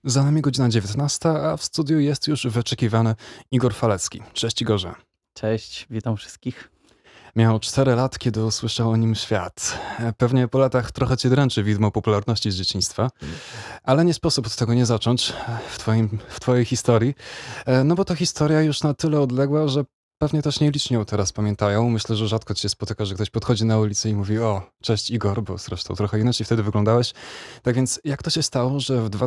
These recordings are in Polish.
Za nami godzina 19, a w studiu jest już wyczekiwany Igor Falecki. Cześć Igorze. Cześć, witam wszystkich. Miał 4 lat, kiedy usłyszał o nim świat. Pewnie po latach trochę cię dręczy widmo popularności z dzieciństwa, ale nie sposób od tego nie zacząć w twojej historii. No bo to historia już na tyle odległa, że pewnie też nieliczni ją teraz pamiętają. Myślę, że rzadko ci się spotyka, że ktoś podchodzi na ulicę i mówi: o, cześć Igor, bo zresztą trochę inaczej wtedy wyglądałeś. Tak więc jak to się stało, że w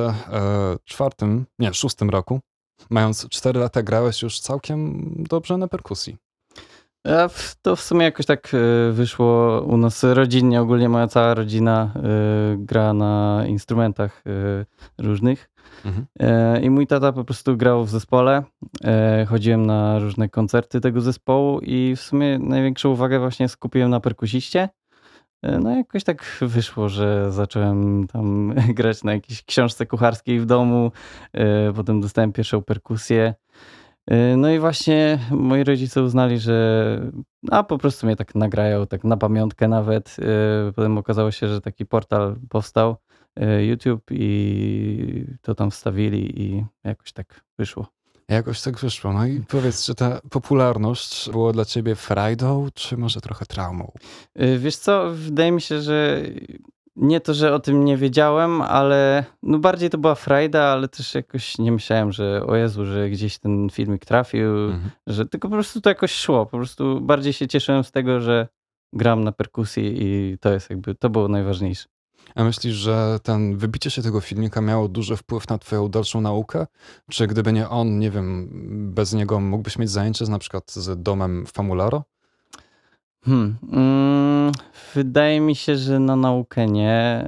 2006 roku, mając 4 lata, grałeś już całkiem dobrze na perkusji? To w sumie jakoś tak wyszło u nas rodzinnie. Ogólnie moja cała rodzina gra na instrumentach różnych. Mhm. I mój tata po prostu grał w zespole. Chodziłem na różne koncerty tego zespołu i w sumie największą uwagę właśnie skupiłem na perkusiście. No jakoś tak wyszło, że zacząłem tam grać na jakiejś książce kucharskiej w domu. Potem dostałem pierwszą perkusję. No i właśnie moi rodzice uznali, że po prostu mnie tak nagrają, tak na pamiątkę nawet. Potem okazało się, że taki portal powstał, YouTube, i to tam wstawili i jakoś tak wyszło. Jakoś tak wyszło. No i powiedz, czy ta popularność była dla ciebie frajdą, czy może trochę traumą? Wiesz co, wydaje mi się, że nie to, że o tym nie wiedziałem, ale no bardziej to była frajda, ale też jakoś nie myślałem, że o Jezu, że gdzieś ten filmik trafił, że tylko po prostu to jakoś szło. Po prostu bardziej się cieszyłem z tego, że gram na perkusji i to jest jakby, to było najważniejsze. A myślisz, że wybicie się tego filmika miało duży wpływ na twoją dalszą naukę? Czy gdyby nie on, nie wiem, bez niego mógłbyś mieć zajęcie na przykład z domem Famularo? Wydaje mi się, że na naukę nie.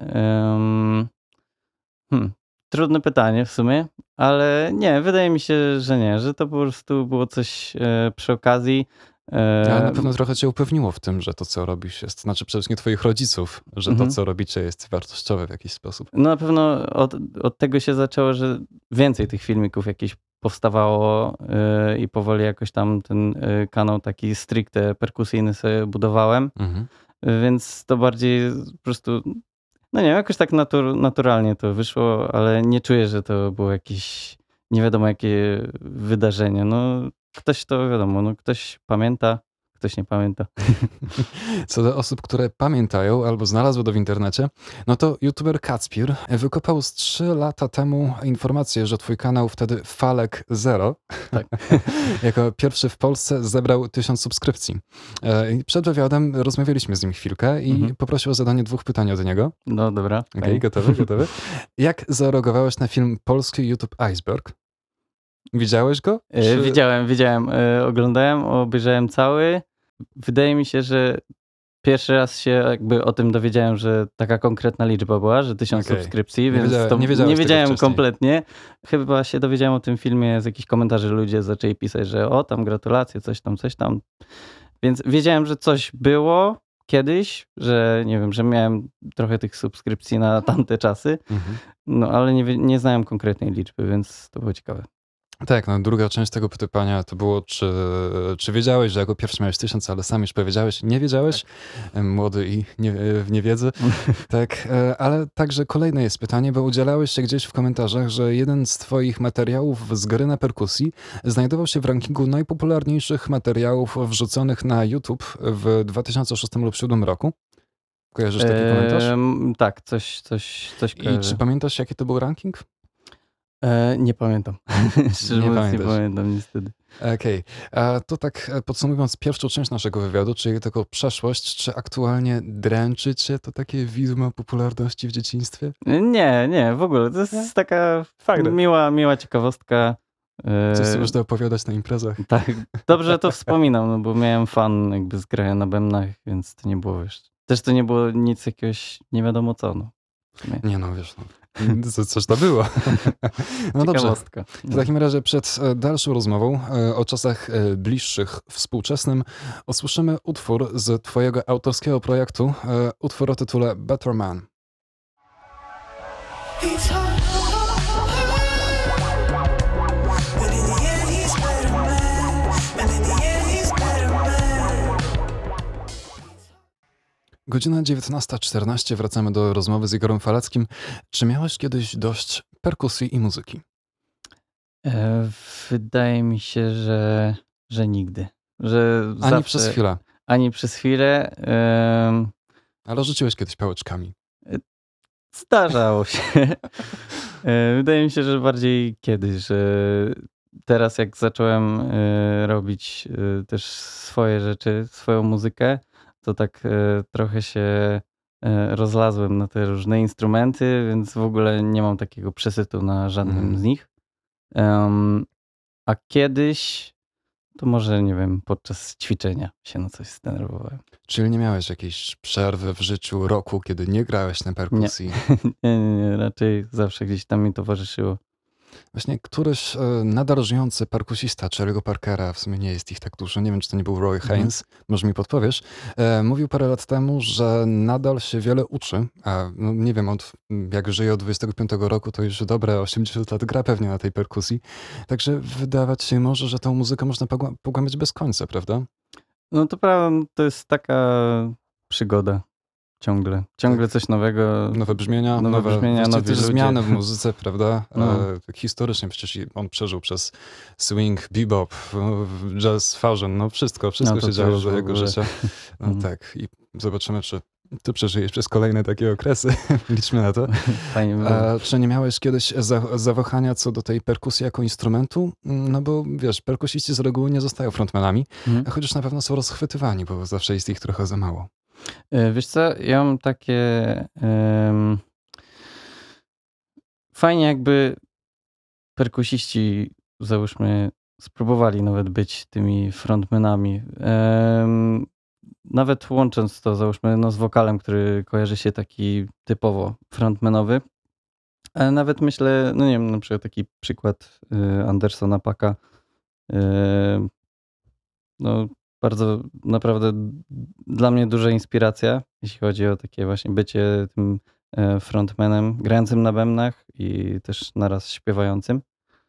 Trudne pytanie w sumie, ale nie, wydaje mi się, że nie, że to po prostu było coś przy okazji. Ale na pewno trochę cię upewniło w tym, że to, co robisz, jest, znaczy przede wszystkim twoich rodziców, że to, co robicie, jest wartościowe w jakiś sposób. No na pewno od tego się zaczęło, że więcej tych filmików jakichś powstawało i powoli jakoś tam ten kanał taki stricte perkusyjny sobie budowałem, więc to bardziej po prostu, no nie wiem, jakoś tak naturalnie to wyszło, ale nie czuję, że to było jakieś nie wiadomo jakie wydarzenie. No ktoś to wiadomo, no ktoś pamięta, ktoś nie pamięta. Co do osób, które pamiętają albo znalazły to w internecie, no to youtuber Kacpir wykopał z 3 lata temu informację, że twój kanał wtedy Falek Zero, Tak. jako pierwszy w Polsce zebrał 1000 subskrypcji. I przed wywiadem rozmawialiśmy z nim chwilkę i poprosił o zadanie 2 pytań od niego. No dobra. Okej, gotowy. Jak zareagowałeś na film polski YouTube Iceberg? Widziałeś go? Widziałem. Oglądałem, obejrzałem cały. Wydaje mi się, że pierwszy raz się jakby o tym dowiedziałem, że taka konkretna liczba była, że 1000 subskrypcji, więc nie wiedziałem kompletnie. Chyba się dowiedziałem o tym filmie z jakichś komentarzy, ludzie zaczęli pisać, że o tam gratulacje, coś tam. Więc wiedziałem, że coś było kiedyś, że nie wiem, że miałem trochę tych subskrypcji na tamte czasy, no ale nie znałem konkretnej liczby, więc to było ciekawe. Tak, no druga część tego pytania to było, czy wiedziałeś, że jako pierwszy miałeś 1000, ale sam już powiedziałeś, nie wiedziałeś, tak. Młody i w niewiedzy. Tak, ale także kolejne jest pytanie, bo udzielałeś się gdzieś w komentarzach, że jeden z twoich materiałów z gry na perkusji znajdował się w rankingu najpopularniejszych materiałów wrzuconych na YouTube w 2006 lub 2007 roku. Kojarzysz taki komentarz? Tak, coś kojarzę. I czy pamiętasz, jaki to był ranking? Nie pamiętam. Szczerze mówiąc, nie pamiętam niestety. Okej. To tak podsumowując pierwszą część naszego wywiadu, czyli taką przeszłość, czy aktualnie dręczy cię to takie widmo popularności w dzieciństwie? Nie, w ogóle. To jest taka miła ciekawostka. Coś sobie można opowiadać na imprezach. Tak, dobrze to wspominam, no bo miałem fan jakby z grania na bębnach, więc to nie było, wiesz. Też to nie było nic jakiegoś nie wiadomo co, no. Nie no, wiesz, no. Coś to było. No dobrze. W takim razie przed dalszą rozmową o czasach bliższych współczesnym usłyszymy utwór z twojego autorskiego projektu, utwór o tytule Better Man. Godzina 19:14, wracamy do rozmowy z Igorem Faleckim. Czy miałeś kiedyś dość perkusji i muzyki? E, Wydaje mi się, że nigdy. Że Ani przez zawsze, chwilę. ani przez chwilę. Ale rzuciłeś kiedyś pałeczkami. Zdarzało się. Wydaje mi się, że bardziej kiedyś, że teraz jak zacząłem robić też swoje rzeczy, swoją muzykę, to tak trochę się rozlazłem na te różne instrumenty, więc w ogóle nie mam takiego przesytu na żadnym z nich. A kiedyś to może, nie wiem, podczas ćwiczenia się na coś zdenerwowałem. Czyli nie miałeś jakiejś przerwy w życiu, roku, kiedy nie grałeś na Nie. perkusji? Nie, raczej zawsze gdzieś tam mi towarzyszyło. Właśnie któryś nadal żyjący perkusista Charlie'ego Parkera, w sumie nie jest ich tak dużo, nie wiem, czy to nie był Roy Haynes, może mi podpowiesz, mówił parę lat temu, że nadal się wiele uczy, a no, nie wiem, jak żyje od 25 roku, to już dobre 80 lat gra pewnie na tej perkusji, także wydawać się może, że tą muzykę można pogłębiać bez końca, prawda? No to prawda, to jest taka przygoda ciągle. Ciągle coś nowego. Nowe brzmienia, Nowe brzmienia, właściwie nowi też ludzie. zmiany w muzyce, prawda? No. Tak historycznie przecież on przeżył przez swing, bebop, jazz, fusion, no wszystko No to się działo też za w jego ogóle. życia. No Mhm. tak, i zobaczymy, czy ty przeżyjesz przez kolejne takie okresy. Liczmy na to. Fajnie było. Czy nie miałeś kiedyś zawahania co do tej perkusji jako instrumentu? No bo wiesz, perkusiści z reguły nie zostają frontmanami, chociaż na pewno są rozchwytywani, bo zawsze jest ich trochę za mało. Wiesz co, ja mam takie... Fajnie jakby perkusiści, załóżmy, spróbowali nawet być tymi frontmanami. Nawet łącząc to, załóżmy, no, z wokalem, który kojarzy się taki typowo frontmanowy. Ale nawet myślę, no nie wiem, na przykład taki przykład Andersona Paaka. No bardzo naprawdę dla mnie duża inspiracja, jeśli chodzi o takie właśnie bycie tym frontmanem, grającym na bębnach i też naraz śpiewającym.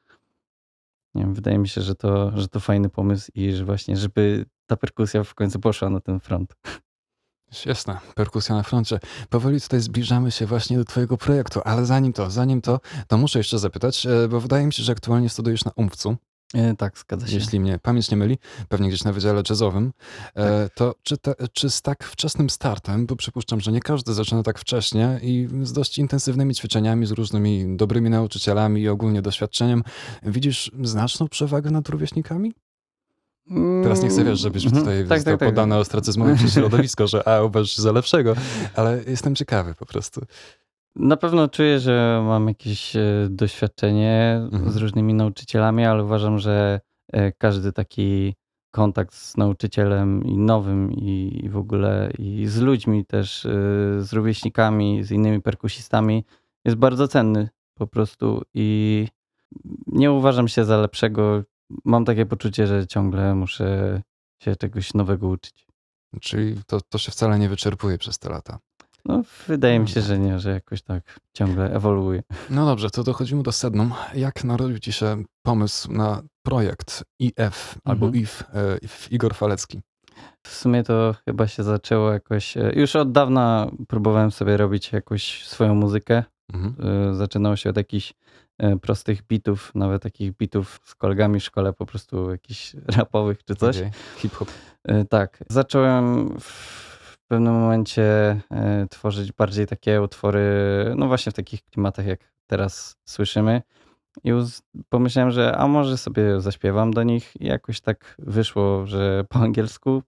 Nie wiem, wydaje mi się, że to fajny pomysł i że właśnie, żeby ta perkusja w końcu poszła na ten front. Jasne, perkusja na froncie. Powoli tutaj zbliżamy się właśnie do twojego projektu, ale zanim to muszę jeszcze zapytać, bo wydaje mi się, że aktualnie studiujesz na UMFC-u, Tak, zgadza się. jeśli mnie pamięć nie myli, pewnie gdzieś na wydziale jazzowym. To czy z tak wczesnym startem, bo przypuszczam, że nie każdy zaczyna tak wcześnie i z dość intensywnymi ćwiczeniami, z różnymi dobrymi nauczycielami i ogólnie doświadczeniem, widzisz znaczną przewagę nad rówieśnikami? Teraz nie chcę, wiesz, żebyś tutaj Tak, został tak. poddany ostracyzmowi przez środowisko, że uważasz się za lepszego, ale jestem ciekawy po prostu. Na pewno czuję, że mam jakieś doświadczenie z różnymi nauczycielami, ale uważam, że każdy taki kontakt z nauczycielem i nowym i w ogóle i z ludźmi też, z rówieśnikami, z innymi perkusistami jest bardzo cenny po prostu i nie uważam się za lepszego. Mam takie poczucie, że ciągle muszę się czegoś nowego uczyć. Czyli to się wcale nie wyczerpuje przez te lata. No, wydaje mi się, że nie, że jakoś tak ciągle ewoluuje. No dobrze, to dochodzimy do sednum. Jak narodził ci się pomysł na projekt IF albo IF Igor Falecki? W sumie to chyba się zaczęło jakoś... Już od dawna próbowałem sobie robić jakąś swoją muzykę. Zaczynało się od jakichś prostych bitów, nawet takich bitów z kolegami w szkole, po prostu jakichś rapowych czy coś. Okay. Hip-hop. Tak. Zacząłem w pewnym momencie tworzyć bardziej takie utwory, no właśnie w takich klimatach, jak teraz słyszymy. I pomyślałem, że a może sobie zaśpiewam do nich i jakoś tak wyszło, że po angielsku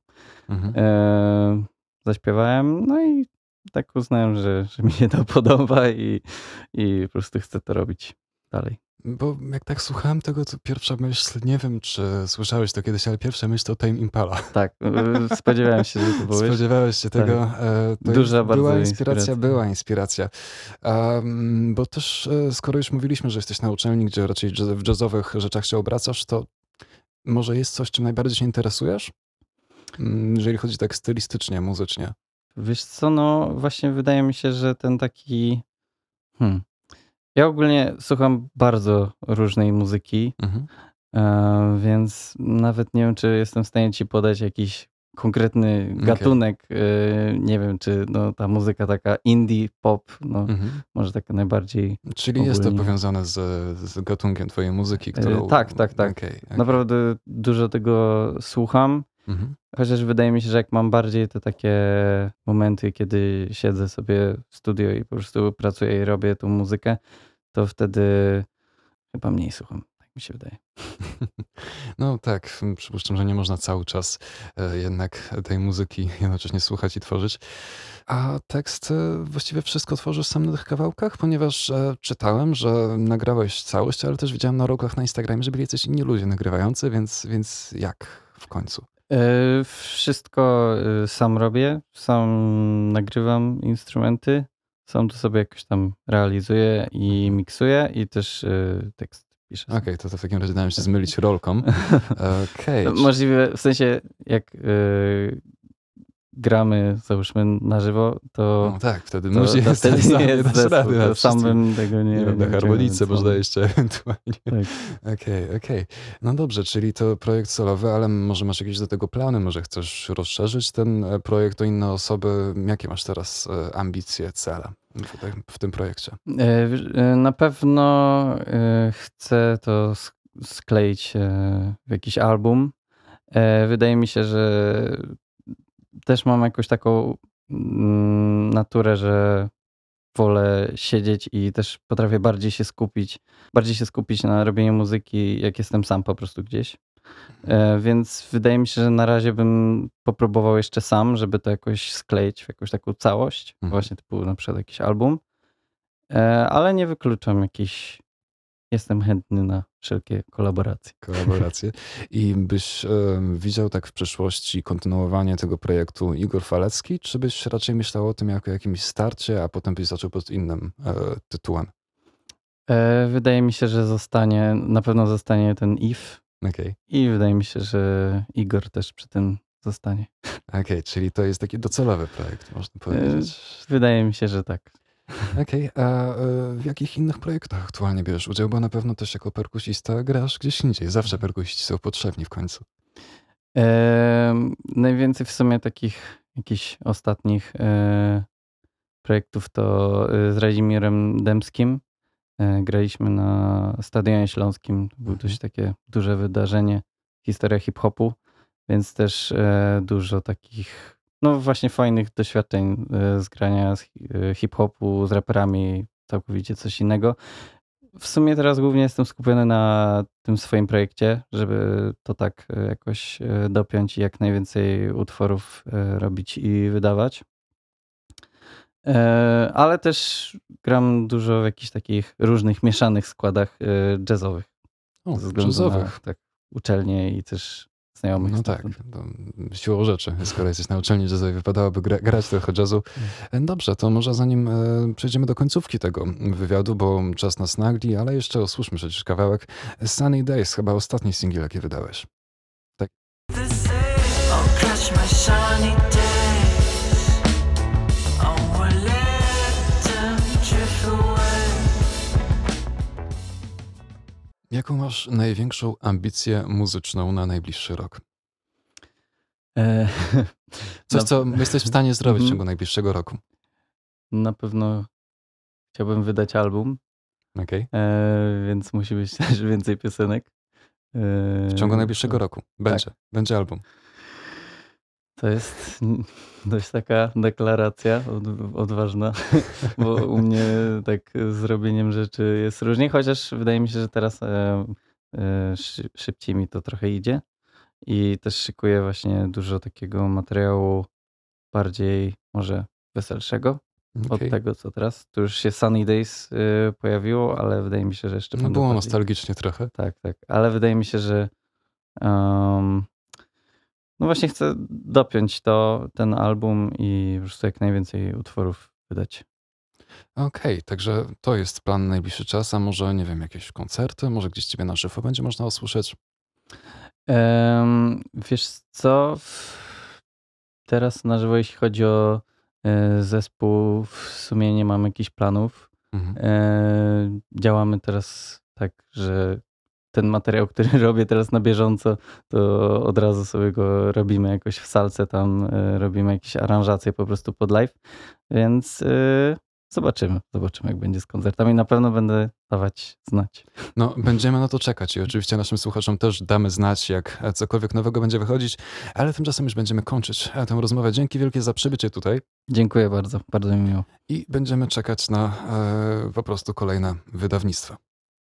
zaśpiewałem, no i tak uznałem, że mi się to podoba i po prostu chcę to robić dalej. Bo jak tak słuchałem tego, to pierwsza myśl, nie wiem czy słyszałeś to kiedyś, ale pierwsza myśl to Tame Impala. Tak, spodziewałem się, że to powiesz. Spodziewałeś się tego. Duża bardzo Była inspiracja. Bo też skoro już mówiliśmy, że jesteś na uczelni, gdzie raczej w jazzowych rzeczach się obracasz, to może jest coś, czym najbardziej się interesujesz? Jeżeli chodzi tak stylistycznie, muzycznie. Wiesz co, no właśnie wydaje mi się, że ten taki... Ja ogólnie słucham bardzo różnej muzyki, więc nawet nie wiem, czy jestem w stanie ci podać jakiś konkretny Okej. gatunek. Nie wiem, czy no, ta muzyka taka indie, pop, no, Mhm. może taka najbardziej Czyli jest to ogólnie. powiązane z gatunkiem twojej muzyki, którą... Tak. Okej. Naprawdę dużo tego słucham. Mhm. Chociaż wydaje mi się, że jak mam bardziej te takie momenty, kiedy siedzę sobie w studio i po prostu pracuję i robię tą muzykę, to wtedy chyba mniej słucham. Tak mi się wydaje. No tak, przypuszczam, że nie można cały czas jednak tej muzyki jednocześnie słuchać i tworzyć. A tekst właściwie wszystko tworzysz sam na tych kawałkach? Ponieważ czytałem, że nagrałeś całość, ale też widziałem na rogach na Instagramie, że byli jacyś inni ludzie nagrywający, więc jak w końcu? Wszystko sam robię, sam nagrywam instrumenty, sam to sobie jakoś tam realizuję i miksuję i też tekst piszę sam. Okej, to w takim razie dałem się zmylić rolką. Okej. Możliwe, w sensie jak gramy, załóżmy na żywo, to No tak, wtedy to musi to wtedy sam nie nie jest dasz zespół, rady, ale to sam wszyscy, bym tego nie wiem, na nagrał, harmonice więc można mam- jeszcze ewentualnie. tak. Okej. No dobrze, czyli to projekt solowy, ale może masz jakieś do tego plany? Może chcesz rozszerzyć ten projekt o inne osoby? Jakie masz teraz ambicje, cele w tym projekcie? Na pewno chcę to skleić w jakiś album. Wydaje mi się, że też mam jakąś taką naturę, że wolę siedzieć i też potrafię bardziej się skupić na robieniu muzyki, jak jestem sam po prostu gdzieś. Więc wydaje mi się, że na razie bym popróbował jeszcze sam, żeby to jakoś skleić w jakąś taką całość, Mhm. właśnie typu na przykład jakiś album. Ale nie wykluczam jestem chętny na wszelkie kolaboracje. I byś widział tak w przyszłości kontynuowanie tego projektu Igor Falecki, czy byś raczej myślał o tym jako jakimś starcie, a potem byś zaczął pod innym tytułem? Wydaje mi się, że na pewno zostanie ten If Okej, i wydaje mi się, że Igor też przy tym zostanie. czyli to jest taki docelowy projekt, można powiedzieć. Wydaje mi się, że tak. Okej, a w jakich innych projektach aktualnie bierzesz udział? Bo na pewno też jako perkusista grasz gdzieś indziej. Zawsze perkusiści są potrzebni w końcu. Najwięcej w sumie takich jakichś ostatnich projektów to z Radzimirem Dębskim. Graliśmy na Stadionie Śląskim. To było dość takie duże wydarzenie, historia hip-hopu, więc też dużo takich, no właśnie fajnych doświadczeń z grania z hip-hopu, z raperami, całkowicie coś innego. W sumie teraz głównie jestem skupiony na tym swoim projekcie, żeby to tak jakoś dopiąć i jak najwięcej utworów robić i wydawać. Ale też gram dużo w jakichś takich różnych mieszanych składach jazzowych. O, Ze względu jazzowych. na uczelnię i też znajomych No tak, stamtąd. to siłą rzeczy, skoro jesteś na uczelni jazzowej, wypadałoby grać trochę jazzu. Dobrze, to może zanim przejdziemy do końcówki tego wywiadu, bo czas nas nagli, ale jeszcze usłyszmy przecież kawałek. Sunny Days, chyba ostatni singiel, jaki wydałeś. Oh, catch my sunny days. Oh, I let them drift away. Jaką masz największą ambicję muzyczną na najbliższy rok? E, Coś, na- co jesteś w stanie zrobić w Mhm. ciągu najbliższego roku. Na pewno chciałbym wydać album, Okej? więc musi być też więcej piosenek. W ciągu najbliższego roku. tak. Będzie album. To jest dość taka deklaracja odważna, bo u mnie tak z robieniem rzeczy jest różnie, chociaż wydaje mi się, że teraz szybciej mi to trochę idzie i też szykuję właśnie dużo takiego materiału bardziej może weselszego od Okej. tego, co teraz. Tu już się Sunny Days pojawiło, ale wydaje mi się, że jeszcze No będą było bardziej. nostalgicznie trochę. Tak, ale wydaje mi się, że no właśnie chcę dopiąć ten album i po prostu jak najwięcej utworów wydać. Okej, także to jest plan na najbliższy czas, a może, nie wiem, jakieś koncerty, może gdzieś ciebie na żywo będzie można usłyszeć? Wiesz co? Teraz na żywo, jeśli chodzi o zespół, w sumie nie mam jakichś planów. Mhm. Działamy teraz tak, że ten materiał, który robię teraz na bieżąco, to od razu sobie go robimy jakoś w salce tam, robimy jakieś aranżacje po prostu pod live, więc zobaczymy jak będzie z koncertami. Na pewno będę dawać znać. No, będziemy na to czekać i oczywiście naszym słuchaczom też damy znać, jak cokolwiek nowego będzie wychodzić, ale tymczasem już będziemy kończyć tę rozmowę. Dzięki wielkie za przybycie tutaj Dziękuję bardzo mi miło. i będziemy czekać na po prostu kolejne wydawnictwa.